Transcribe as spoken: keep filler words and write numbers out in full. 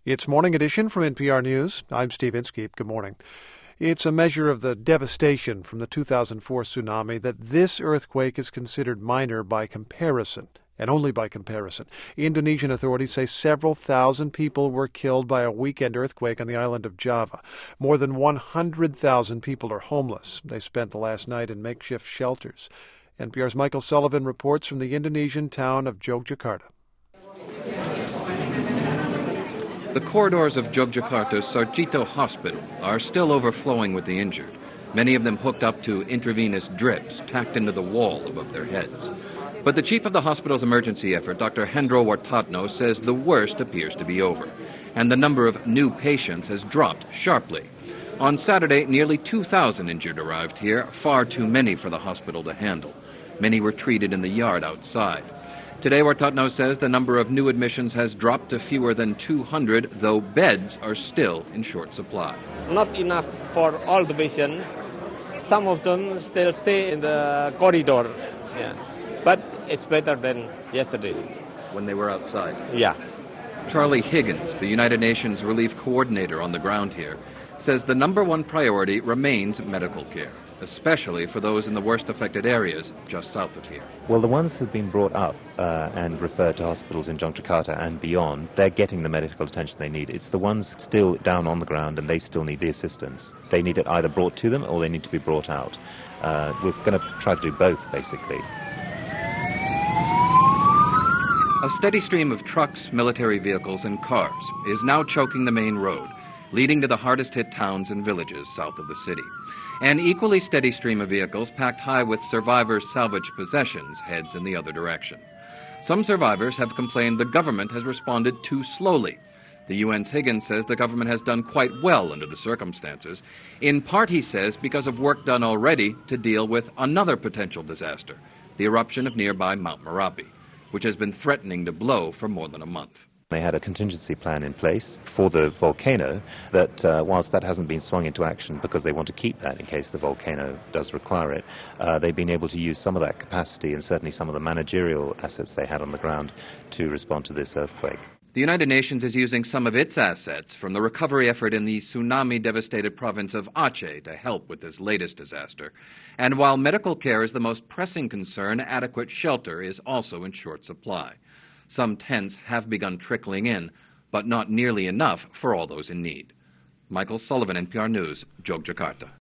It's Morning Edition from N P R News. I'm Steve Inskeep. Good morning. It's a measure of the devastation from the two thousand four tsunami that this earthquake is considered minor by comparison, and only by comparison. Indonesian authorities say several thousand people were killed by a weekend earthquake on the island of Java. More than one hundred thousand people are homeless. They spent the last night in makeshift shelters. N P R's Michael Sullivan reports from the Indonesian town of Yogyakarta. The corridors of Yogyakarta's Sarjito Hospital are still overflowing with the injured, many of them hooked up to intravenous drips tacked into the wall above their heads. But the chief of the hospital's emergency effort, Doctor Hendro Wartatno, says the worst appears to be over, and the number of new patients has dropped sharply. On Saturday, nearly two thousand injured arrived here, far too many for the hospital to handle. Many were treated in the yard outside. Today, Wartatno says the number of new admissions has dropped to fewer than two hundred, though beds are still in short supply. Not enough for all the patients. Some of them still stay in the corridor. Yeah. But it's better than yesterday. When they were outside? Yeah. Charlie Higgins, the United Nations relief coordinator on the ground here, says the number one priority remains medical care, especially for those in the worst affected areas just south of here. Well, the ones who've been brought up uh, and referred to hospitals in Yogyakarta and beyond, they're getting the medical attention they need. It's the ones still down on the ground and they still need the assistance. They need it either brought to them or they need to be brought out. Uh, we're going to try to do both, basically. A steady stream of trucks, military vehicles, and cars is now choking the main road, leading to the hardest-hit towns and villages south of the city. An equally steady stream of vehicles packed high with survivors' salvaged possessions heads in the other direction. Some survivors have complained the government has responded too slowly. The U N's Higgins says the government has done quite well under the circumstances, in part, he says, because of work done already to deal with another potential disaster, the eruption of nearby Mount Merapi, which has been threatening to blow for more than a month. They had a contingency plan in place for the volcano that, uh, whilst that hasn't been swung into action because they want to keep that in case the volcano does require it, uh, they've been able to use some of that capacity and certainly some of the managerial assets they had on the ground to respond to this earthquake. The United Nations is using some of its assets from the recovery effort in the tsunami-devastated province of Aceh to help with this latest disaster. And while medical care is the most pressing concern, adequate shelter is also in short supply. Some tents have begun trickling in, but not nearly enough for all those in need. Michael Sullivan, N P R News, Yogyakarta.